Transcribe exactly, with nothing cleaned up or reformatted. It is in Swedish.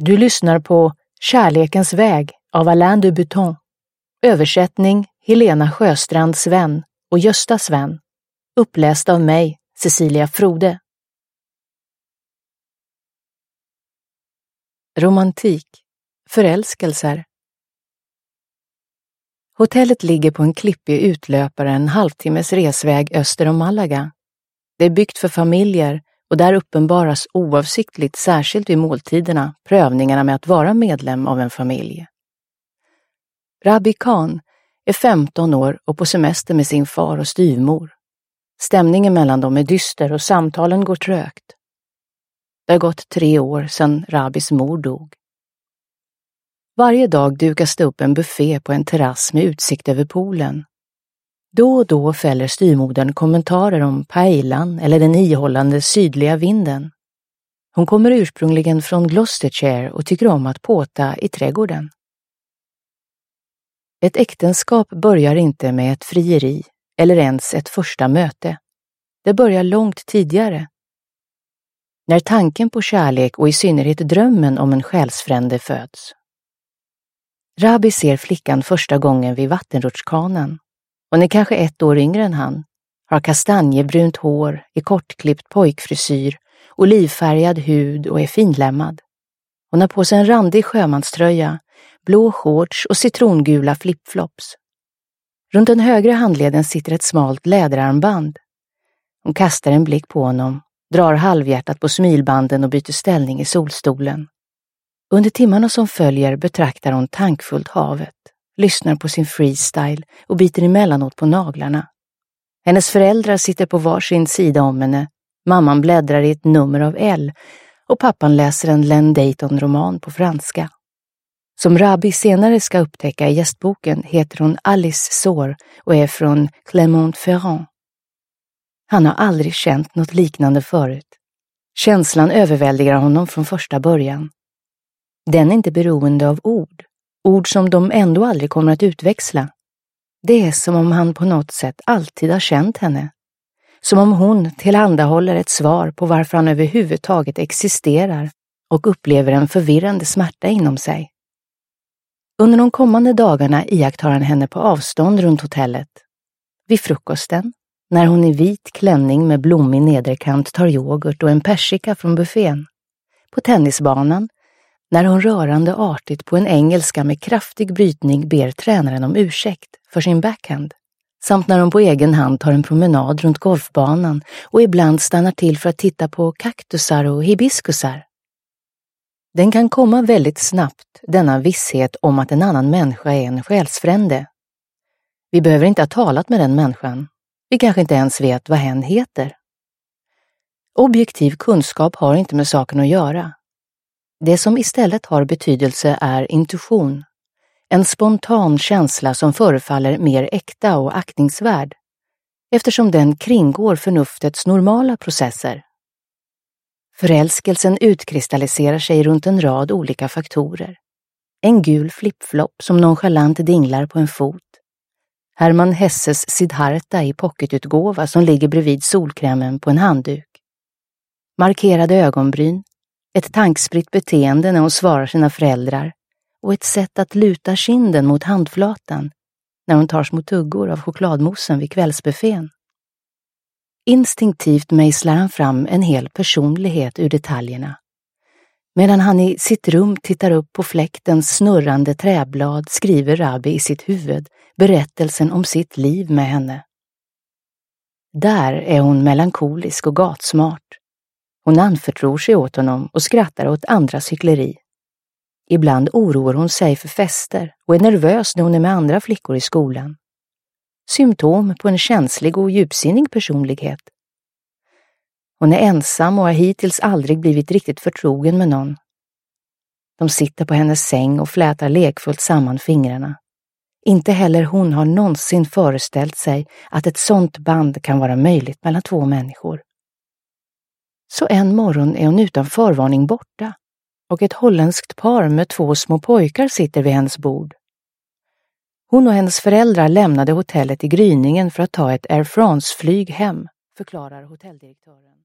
Du lyssnar på Kärlekens väg av Alain de Botton. Översättning Helena Sjöstrand Sven och Gösta Sven. Uppläst av mig, Cecilia Frode. Romantik. Förälskelser. Hotellet ligger på en klippig utlöpare en halvtimmes resväg öster om Malaga. Det är byggt för familjer och där uppenbaras oavsiktligt, särskilt vid måltiderna, prövningarna med att vara medlem av en familj. Rabbi Khan är femton år och på semester med sin far och styvmor. Stämningen mellan dem är dyster och samtalen går trögt. Det har gått tre år sedan Rabbis mor dog. Varje dag dukas det upp en buffé på en terrass med utsikt över poolen. Då och då fäller styrmodern kommentarer om paellan eller den ihållande sydliga vinden. Hon kommer ursprungligen från Gloucestershire och tycker om att påta i trädgården. Ett äktenskap börjar inte med ett frieri eller ens ett första möte. Det börjar långt tidigare. När tanken på kärlek och i synnerhet drömmen om en själsfrände föds. Rabbi ser flickan första gången vid vattenrutschkanan. Hon är kanske ett år yngre än han, har kastanjebrunt hår, i kortklippt pojkfrisyr, olivfärgad hud och är finlämmad. Hon har på sig en randig sjömanströja, blå shorts och citrongula flipflops. Runt den högra handleden sitter ett smalt läderarmband. Hon kastar en blick på honom, drar halvhjärtat på smilbanden och byter ställning i solstolen. Under timmarna som följer betraktar hon tankfullt havet, lyssnar på sin freestyle och biter emellanåt på naglarna. Hennes föräldrar sitter på varsin sida om henne, mamman bläddrar i ett nummer av Elle och pappan läser en Len Dayton-roman på franska. Som Rabbi senare ska upptäcka i gästboken heter hon Alice Sår och är från Clermont-Ferrand. Han har aldrig känt något liknande förut. Känslan överväldigar honom från första början. Den är inte beroende av ord. Ord som de ändå aldrig kommer att utväxla. Det är som om han på något sätt alltid har känt henne. Som om hon tillhandahåller ett svar på varför han överhuvudtaget existerar och upplever en förvirrande smärta inom sig. Under de kommande dagarna iakttar han henne på avstånd runt hotellet. Vid frukosten, när hon i vit klänning med blommig nederkant tar yoghurt och en persika från buffén. På tennisbanan, när hon rörande artigt på en engelska med kraftig brytning ber tränaren om ursäkt för sin backhand. Samt när hon på egen hand tar en promenad runt golfbanan och ibland stannar till för att titta på kaktusar och hibiskusar. Den kan komma väldigt snabbt, denna visshet om att en annan människa är en själsfrände. Vi behöver inte ha talat med den människan. Vi kanske inte ens vet vad hen heter. Objektiv kunskap har inte med saken att göra. Det som istället har betydelse är intuition. En spontan känsla som förefaller mer äkta och aktningsvärd, eftersom den kringgår förnuftets normala processer. Förälskelsen utkristalliserar sig runt en rad olika faktorer. En gul flipflop som nonchalant dinglar på en fot. Hermann Hesses Siddhartha i pocketutgåva som ligger bredvid solkrämen på en handduk. Markerade ögonbryn, ett tankspritt beteende när hon svarar sina föräldrar och ett sätt att luta kinden mot handflatan när hon tar små tuggor av chokladmossen vid kvällsbuffén. Instinktivt mejslar han fram en hel personlighet ur detaljerna. Medan han i sitt rum tittar upp på fläktens snurrande träblad skriver Rabbi i sitt huvud berättelsen om sitt liv med henne. Där är hon melankolisk och gatsmart. Hon anförtror sig åt honom och skrattar åt andras hyckleri. Ibland oroar hon sig för fester och är nervös när hon är med andra flickor i skolan. Symptom på en känslig och djupsinnig personlighet. Hon är ensam och har hittills aldrig blivit riktigt förtrogen med någon. De sitter på hennes säng och flätar lekfullt samman fingrarna. Inte heller hon har någonsin föreställt sig att ett sånt band kan vara möjligt mellan två människor. Så en morgon är hon utan förvarning borta och ett holländskt par med två små pojkar sitter vid hennes bord. Hon och hennes föräldrar lämnade hotellet i gryningen för att ta ett Air France-flyg hem, förklarar hotelldirektören.